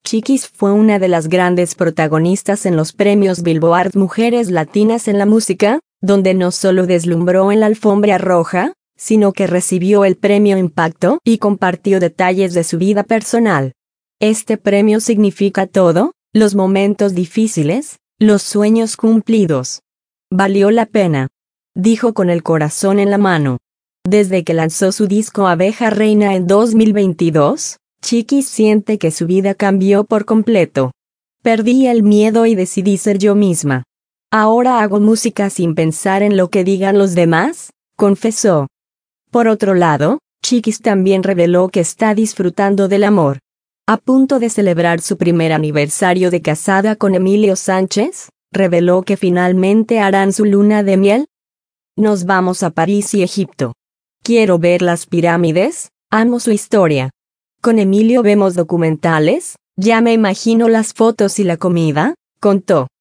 Chiquis fue una de las grandes protagonistas en los premios Billboard Mujeres Latinas en la Música, donde no solo deslumbró en la alfombra roja, sino que recibió el premio Impacto y compartió detalles de su vida personal. Este premio significa todo, los momentos difíciles, los sueños cumplidos. Valió la pena, dijo con el corazón en la mano. Desde que lanzó su disco Abeja Reina en 2022, Chiquis siente que su vida cambió por completo. Perdí el miedo y decidí ser yo misma. Ahora hago música sin pensar en lo que digan los demás, confesó. Por otro lado, Chiquis también reveló que está disfrutando del amor. A punto de celebrar su primer aniversario de casada con Emilio Sánchez, reveló que finalmente harán su luna de miel. Nos vamos a París y Egipto. Quiero ver las pirámides, amo su historia. Con Emilio vemos documentales, ya me imagino las fotos y la comida, contó.